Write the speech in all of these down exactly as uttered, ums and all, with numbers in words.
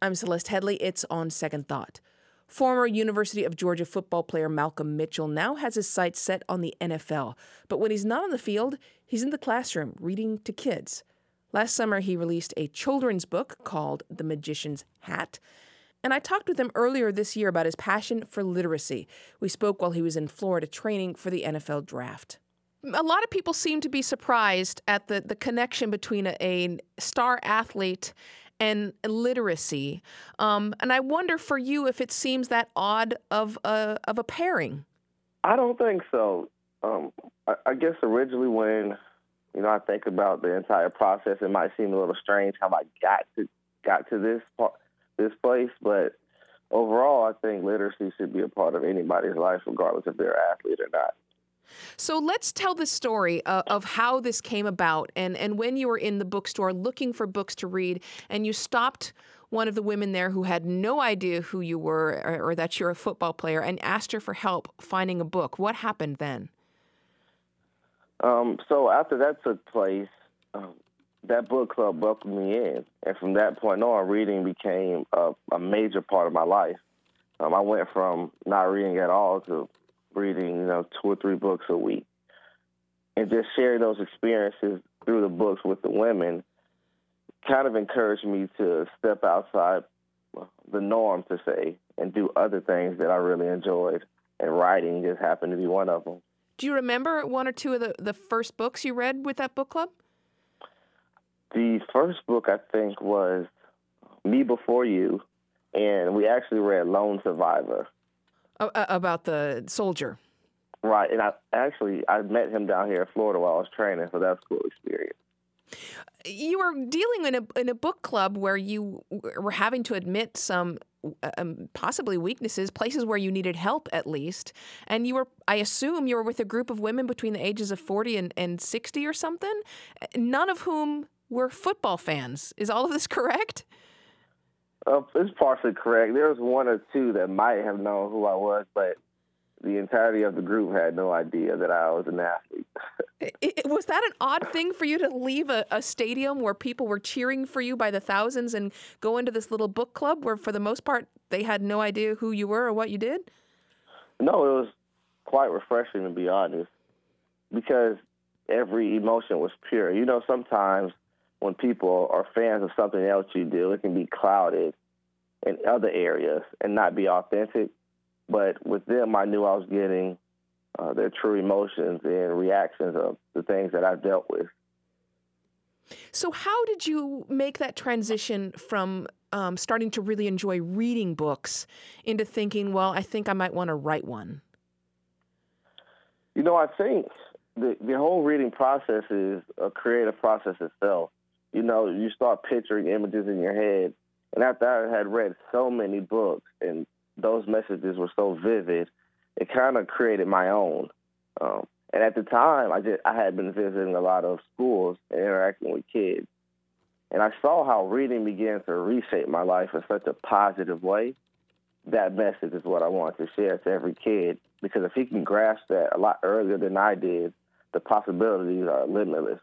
I'm Celeste Headley. It's On Second Thought. Former University of Georgia football player Malcolm Mitchell now has his sights set on the N F L. But when he's not on the field, he's in the classroom reading to kids. Last summer, he released a children's book called The Magician's Hat. And I talked with him earlier this year about his passion for literacy. We spoke while he was in Florida training for the N F L draft. A lot of people seem to be surprised at the, the connection between a, a star athlete and literacy. Um, and I wonder for you if it seems that odd of a, of a pairing. I don't think so. Um, I, I guess originally when, you know, I think about the entire process, it might seem a little strange how I got to got to this part, this place. But overall, I think literacy should be a part of anybody's life, regardless if they're an athlete or not. So let's tell the story uh, of how this came about and, and when you were in the bookstore looking for books to read and you stopped one of the women there who had no idea who you were or, or that you're a football player and asked her for help finding a book. What happened then? Um, so after that took place, um, that book club welcomed me in. And from that point on, reading became a, a major part of my life. Um, I went from not reading at all to reading, you know, two or three books a week. And just sharing those experiences through the books with the women kind of encouraged me to step outside the norm, to say, and do other things that I really enjoyed. And writing just happened to be one of them. Do you remember one or two of the, the first books you read with that book club? The first book, I think, was Me Before You, and we actually read Lone Survivor. Uh, about the soldier. Right, and I actually, I met him down here in Florida while I was training, so that's a cool experience. You were dealing in a in a book club where you were having to admit some um, possibly weaknesses, places where you needed help at least, and you were, I assume, you were with a group of women between the ages of forty and, and sixty or something, none of whom were football fans. Is all of this correct? Uh, it's partially correct. There was one or two that might have known who I was, but the entirety of the group had no idea that I was an athlete. it, it, was that an odd thing for you to leave a, a stadium where people were cheering for you by the thousands and go into this little book club where, for the most part, they had no idea who you were or what you did? No, it was quite refreshing, to be honest, because every emotion was pure. You know, sometimes when people are fans of something else you do, it can be clouded in other areas and not be authentic. But with them, I knew I was getting uh, their true emotions and reactions of the things that I've dealt with. So how did you make that transition from um, starting to really enjoy reading books into thinking, well, I think I might want to write one? You know, I think the, the whole reading process is a creative process itself. You know, you start picturing images in your head. And after I had read so many books and those messages were so vivid, it kind of created my own. Um, and at the time, I just I had been visiting a lot of schools and interacting with kids. And I saw how reading began to reshape my life in such a positive way. That message is what I want to share to every kid, because if he can grasp that a lot earlier than I did, the possibilities are limitless.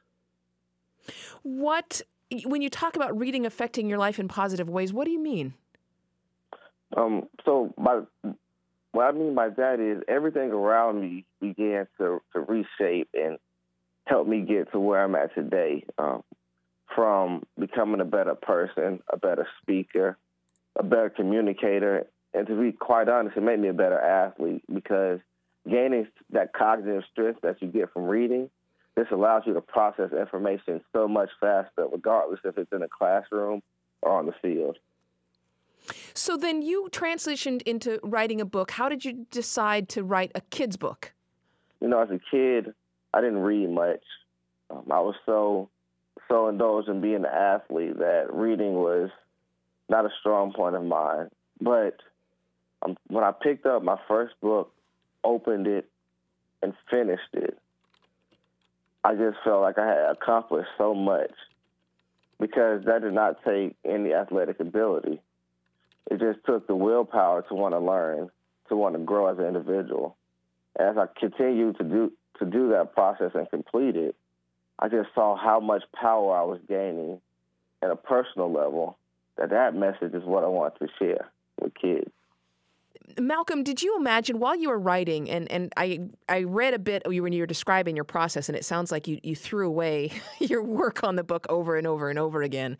What, when you talk about reading affecting your life in positive ways, what do you mean? Um, so by, what I mean by that is everything around me began to, to reshape and help me get to where I'm at today, um, from becoming a better person, a better speaker, a better communicator, and to be quite honest, it made me a better athlete, because gaining that cognitive strength that you get from reading, this allows you to process information so much faster, regardless if it's in a classroom or on the field. So then you transitioned into writing a book. How did you decide to write a kid's book? You know, as a kid, I didn't read much. Um, I was so, so indulged in being an athlete that reading was not a strong point of mine. But um, when I picked up my first book, opened it, and finished it, I just felt like I had accomplished so much, because that did not take any athletic ability. It just took the willpower to want to learn, to want to grow as an individual. As I continued to do to do that process and complete it, I just saw how much power I was gaining at a personal level that that message is what I want to share with kids. Malcolm, did you imagine while you were writing, and, and I I read a bit when you were describing your process, and it sounds like you, you threw away your work on the book over and over and over again.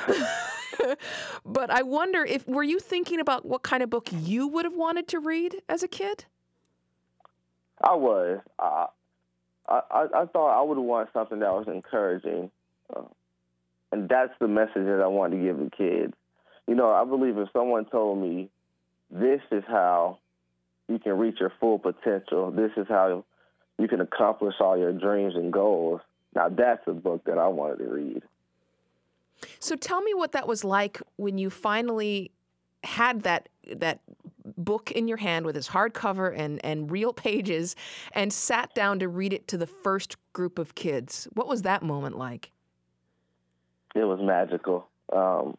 But I wonder if, were you thinking about what kind of book you would have wanted to read as a kid? I was. I, I, I thought I would want something that was encouraging. Uh, and that's the message that I wanted to give the kids. You know, I believe if someone told me, this is how you can reach your full potential, this is how you can accomplish all your dreams and goals, now that's a book that I wanted to read. So tell me what that was like when you finally had that that book in your hand with its hardcover and, and real pages and sat down to read it to the first group of kids. What was that moment like? It was magical. Um,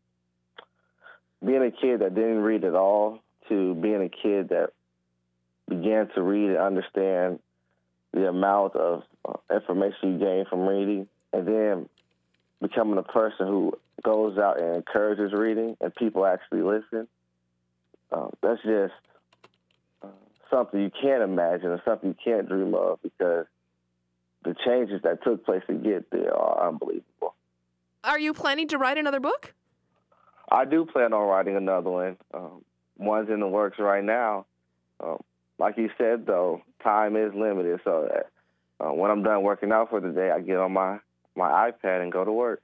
being a kid that didn't read at all to being a kid that began to read and understand the amount of uh, information you gain from reading, and then becoming a person who goes out and encourages reading and people actually listen, uh, that's just uh, something you can't imagine and something you can't dream of, because the changes that took place to get there are unbelievable. Are you planning to write another book? I do plan on writing another one. Um, one's in the works right now. Um, like you said, though, time is limited, so that uh, when I'm done working out for the day, I get on my, my iPad and go to work.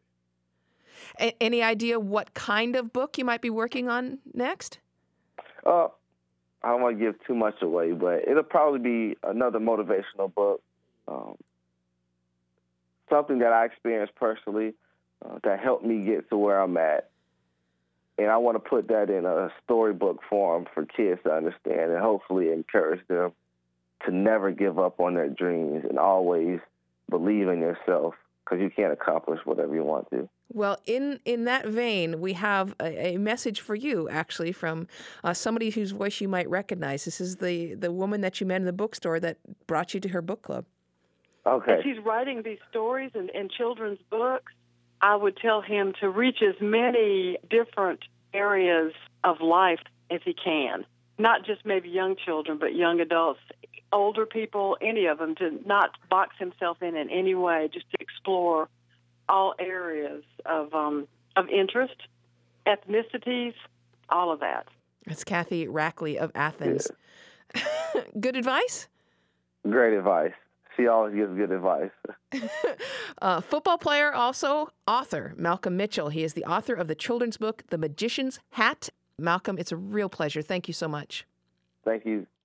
A- any idea what kind of book you might be working on next? Uh, I don't want to give too much away, but it'll probably be another motivational book, um, something that I experienced personally uh, that helped me get to where I'm at. And I want to put that in a storybook form for kids to understand and hopefully encourage them to never give up on their dreams and always believe in yourself, because you can't accomplish whatever you want to. Well, in, in that vein, we have a, a message for you, actually, from uh, somebody whose voice you might recognize. This is the, the woman that you met in the bookstore that brought you to her book club. Okay. As he's writing these stories and, and children's books, I would tell him to reach as many different areas of life as he can. Not just maybe young children, but young adults, older people, any of them, to not box himself in in any way, just to explore all areas of um, of interest, ethnicities, all of that. That's Kathy Rackley of Athens. Yeah. Good advice? Great advice. She always gives good advice. uh, football player, also author, Malcolm Mitchell. He is the author of the children's book, The Magician's Hat. Malcolm, it's a real pleasure. Thank you so much. Thank you.